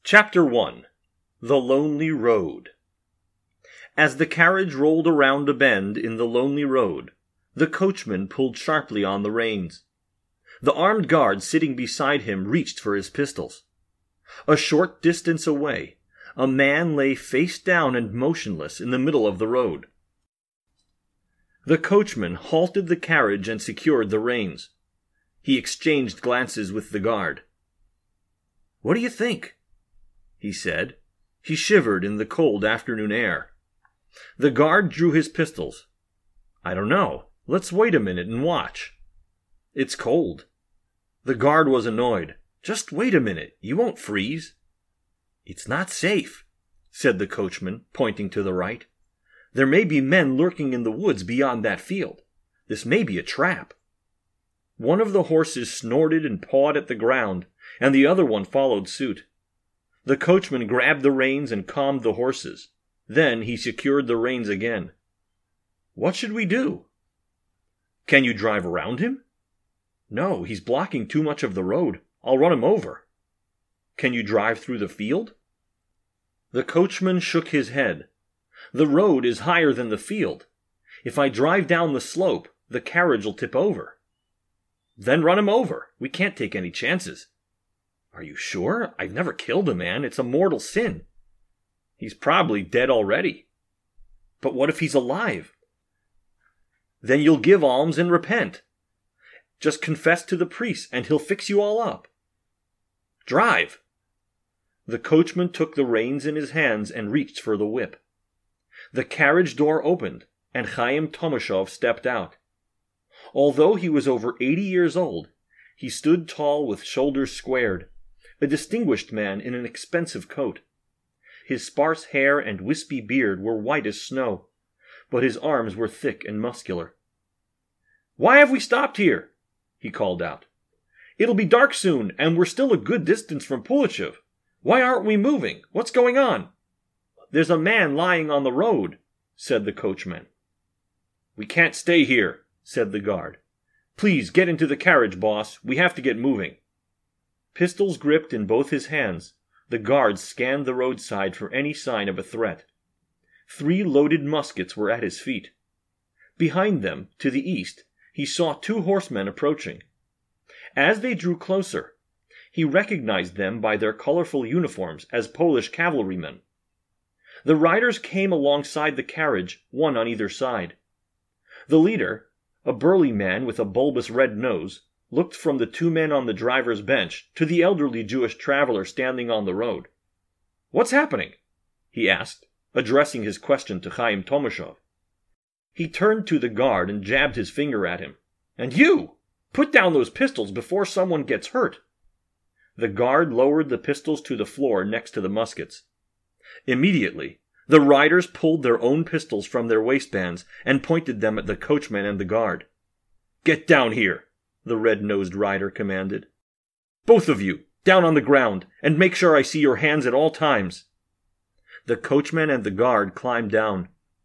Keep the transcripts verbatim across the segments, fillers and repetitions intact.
Chapter one. The Lonely Road. As the carriage rolled around a bend in the lonely road, the coachman pulled sharply on the reins. The armed guard sitting beside him reached for his pistols. A short distance away, a man lay face down and motionless in the middle of the road. The coachman halted the carriage and secured the reins. He exchanged glances with the guard. "What do you think?" he said. He shivered in the cold afternoon air. The guard drew his pistols. "I don't know. Let's wait a minute and watch." "It's cold." The guard was annoyed. "Just wait a minute. You won't freeze." "It's not safe," said the coachman, pointing to the right. "There may be men lurking in the woods beyond that field. This may be a trap." One of the horses snorted and pawed at the ground, and the other one followed suit. The coachman grabbed the reins and calmed the horses. Then he secured the reins again. "What should we do?" "Can you drive around him?" "No, he's blocking too much of the road. I'll run him over." "Can you drive through the field?" The coachman shook his head. "The road is higher than the field. If I drive down the slope, the carriage will tip over." "Then run him over. We can't take any chances." "Are you sure? I've never killed a man. It's a mortal sin." "He's probably dead already." "But what if he's alive?" "Then you'll give alms and repent. Just confess to the priest and he'll fix you all up." "Drive!" The coachman took the reins in his hands and reached for the whip. The carriage door opened, and Chaim Tomashov stepped out. Although he was over eighty years old, he stood tall with shoulders squared, a distinguished man in an expensive coat. His sparse hair and wispy beard were white as snow, but his arms were thick and muscular. "Why have we stopped here?" he called out. "It'll be dark soon, and we're still a good distance from Pulitchev. Why aren't we moving? What's going on?" "There's a man lying on the road," said the coachman. "We can't stay here," said the guard. "Please get into the carriage, boss. We have to get moving." Pistols gripped in both his hands, the guard scanned the roadside for any sign of a threat. Three loaded muskets were at his feet. Behind them, to the east, he saw two horsemen approaching. As they drew closer, he recognized them by their colorful uniforms as Polish cavalrymen. The riders came alongside the carriage, one on either side. The leader, a burly man with a bulbous red nose, looked from the two men on the driver's bench to the elderly Jewish traveler standing on the road. "What's happening?" he asked, addressing his question to Chaim Tomashov. He turned to the guard and jabbed his finger at him. "And you! Put down those pistols before someone gets hurt." The guard lowered the pistols to the floor next to the muskets. Immediately, the riders pulled their own pistols from their waistbands and pointed them at the coachman and the guard. "Get down here," the red-nosed rider commanded. "Both of you, down on the ground, and make sure I see your hands at all times." The coachman and the guard climbed down.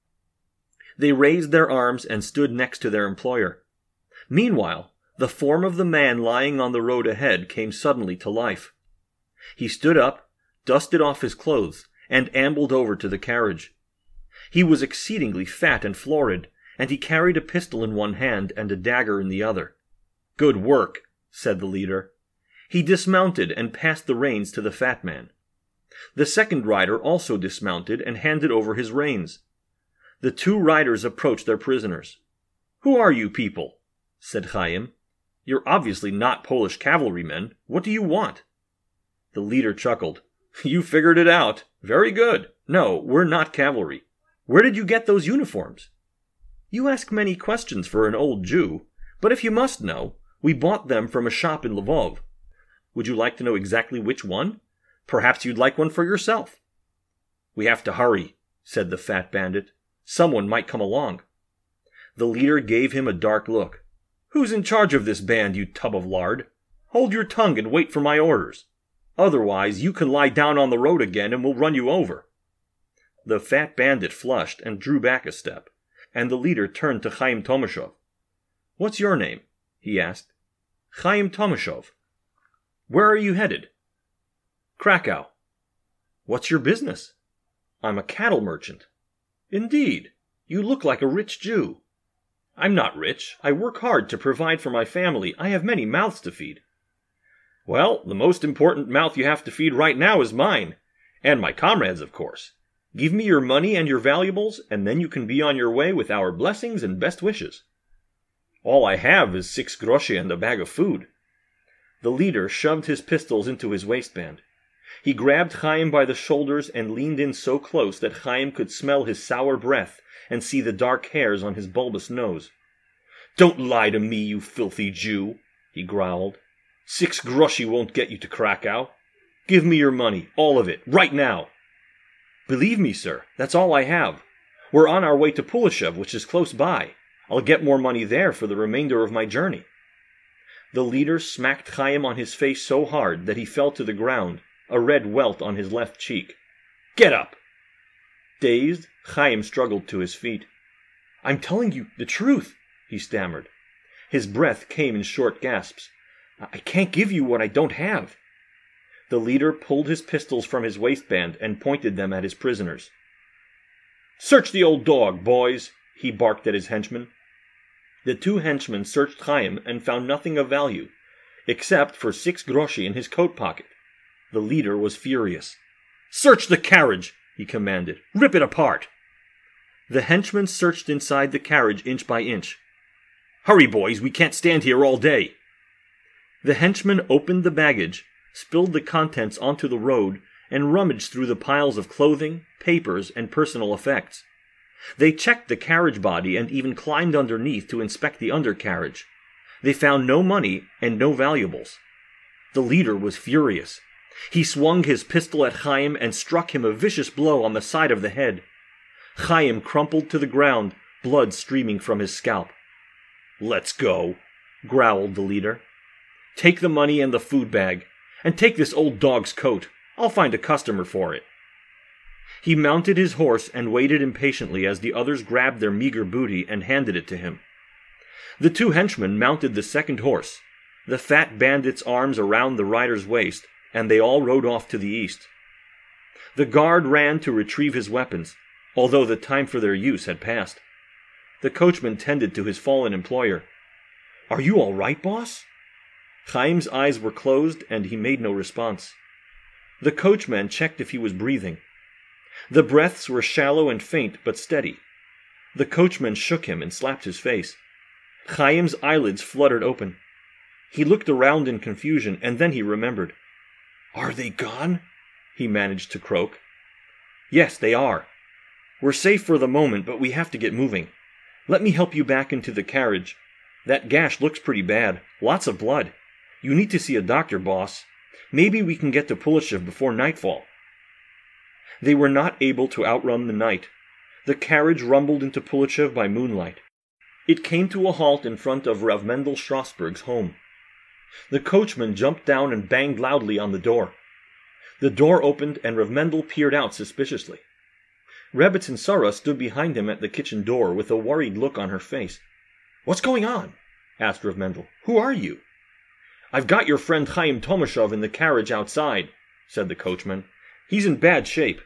They raised their arms and stood next to their employer. Meanwhile, the form of the man lying on the road ahead came suddenly to life. He stood up, dusted off his clothes, and ambled over to the carriage. He was exceedingly fat and florid, and he carried a pistol in one hand and a dagger in the other. "Good work," said the leader. He dismounted and passed the reins to the fat man. The second rider also dismounted and handed over his reins. The two riders approached their prisoners. "Who are you people?" said Chaim. "You're obviously not Polish cavalrymen. What do you want?" The leader chuckled. "You figured it out. Very good. No, we're not cavalry. Where did you get those uniforms?" "You ask many questions for an old Jew, but if you must know, we bought them from a shop in Lvov. Would you like to know exactly which one? Perhaps you'd like one for yourself." "We have to hurry," said the fat bandit. "Someone might come along." The leader gave him a dark look. "Who's in charge of this band, you tub of lard? Hold your tongue and wait for my orders. Otherwise, you can lie down on the road again and we'll run you over." The fat bandit flushed and drew back a step, and the leader turned to Chaim Tomashov. "What's your name?" he asked. "Chaim Tomashov." "Where are you headed?" "Krakow." What's your business? I'm a cattle merchant. Indeed, you look like a rich Jew. I'm not rich. I work hard to provide for my family. I have many mouths to feed. Well, the most important mouth you have to feed right now is mine. And my comrades, of course. Give me your money and your valuables, and then you can be on your way with our blessings and best wishes. All I have is six groshi and a bag of food. The leader shoved his pistols into his waistband. He grabbed Chaim by the shoulders and leaned in so close that Chaim could smell his sour breath and see the dark hairs on his bulbous nose. Don't lie to me, you filthy Jew, he growled. Six groshi won't get you to Krakow. Give me your money, all of it, right now. Believe me, sir, that's all I have. We're on our way to Pulashchev, which is close by. I'll get more money there for the remainder of my journey. The leader smacked Chaim on his face so hard that he fell to the ground, a red welt on his left cheek. Get up! Dazed, Chaim struggled to his feet. I'm telling you the truth, he stammered. His breath came in short gasps. I can't give you what I don't have. The leader pulled his pistols from his waistband and pointed them at his prisoners. Search the old dog, boys, he barked at his henchmen. The two henchmen searched Chaim and found nothing of value, except for six groshi in his coat pocket. The leader was furious. Search the carriage, he commanded. Rip it apart. The henchmen searched inside the carriage inch by inch. Hurry, boys, we can't stand here all day. The henchmen opened the baggage, spilled the contents onto the road, and rummaged through the piles of clothing, papers, and personal effects. They checked the carriage body and even climbed underneath to inspect the undercarriage. They found no money and no valuables. The leader was furious. He swung his pistol at Chaim and struck him a vicious blow on the side of the head. Chaim crumpled to the ground, blood streaming from his scalp. Let's go, growled the leader. Take the money and the food bag, and take this old dog's coat. I'll find a customer for it. He mounted his horse and waited impatiently as the others grabbed their meager booty and handed it to him. The two henchmen mounted the second horse, the fat bandit's arms around the rider's waist, and they all rode off to the east. The guard ran to retrieve his weapons, although the time for their use had passed. The coachman tended to his fallen employer. Are you all right, boss? Chaim's eyes were closed, and he made no response. The coachman checked if he was breathing. The breaths were shallow and faint, but steady. The coachman shook him and slapped his face. Chaim's eyelids fluttered open. He looked around in confusion, and then he remembered. Are they gone? He managed to croak. Yes, they are. We're safe for the moment, but we have to get moving. Let me help you back into the carriage. That gash looks pretty bad. Lots of blood. You need to see a doctor, boss. Maybe we can get to Pulashchev before nightfall. They were not able to outrun the night. The carriage rumbled into Pulashchev by moonlight. It came to a halt in front of Rav Mendel Strasberg's home. The coachman jumped down and banged loudly on the door. The door opened and Rav Mendel peered out suspiciously. Rebbetzin Sarah stood behind him at the kitchen door with a worried look on her face. What's going on? Asked Rav Mendel. Who are you? I've got your friend Chaim Tomashov in the carriage outside, said the coachman. He's in bad shape.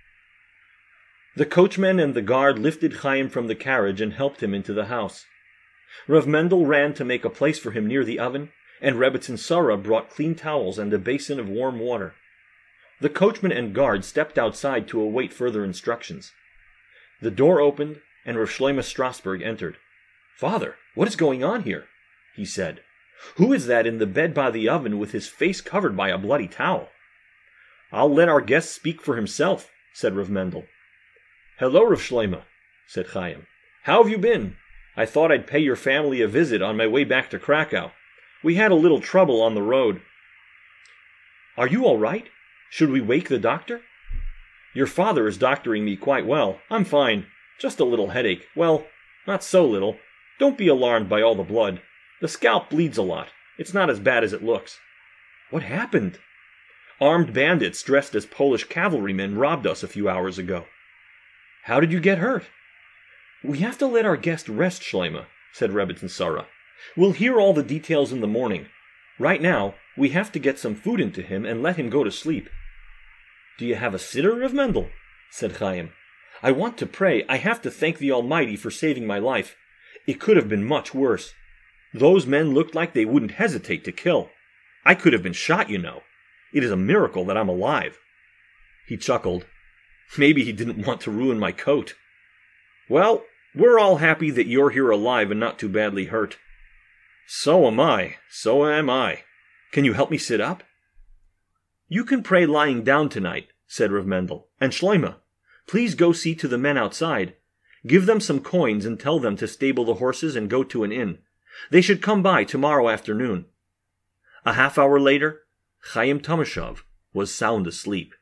The coachman and the guard lifted Chaim from the carriage and helped him into the house. Rav Mendel ran to make a place for him near the oven, and Rebbetzin Sarah brought clean towels and a basin of warm water. The coachman and guard stepped outside to await further instructions. The door opened, and Rav Shlomo Strasberg entered. Father, what is going on here? He said. Who is that in the bed by the oven with his face covered by a bloody towel? I'll let our guest speak for himself, said Rav Mendel. Hello, Rav Shlomo, said Chaim. How have you been? I thought I'd pay your family a visit on my way back to Krakow. We had a little trouble on the road. Are you all right? Should we wake the doctor? Your father is doctoring me quite well. I'm fine. Just a little headache. Well, not so little. Don't be alarmed by all the blood. The scalp bleeds a lot. It's not as bad as it looks. What happened? Armed bandits dressed as Polish cavalrymen robbed us a few hours ago. How did you get hurt? We have to let our guest rest, Shlomo, said Rebbetzin Sarah. We'll hear all the details in the morning. Right now, we have to get some food into him and let him go to sleep. Do you have a sitter, Rav Mendel? Said Chaim. I want to pray. I have to thank the Almighty for saving my life. It could have been much worse. Those men looked like they wouldn't hesitate to kill. I could have been shot, you know. It is a miracle that I'm alive. He chuckled. Maybe he didn't want to ruin my coat. Well, we're all happy that you're here alive and not too badly hurt. So am I. So am I. Can you help me sit up? You can pray lying down tonight, said Rav Mendel. And Shloima, please go see to the men outside. Give them some coins and tell them to stable the horses and go to an inn. They should come by tomorrow afternoon. A half hour later, Chaim Tomashov was sound asleep.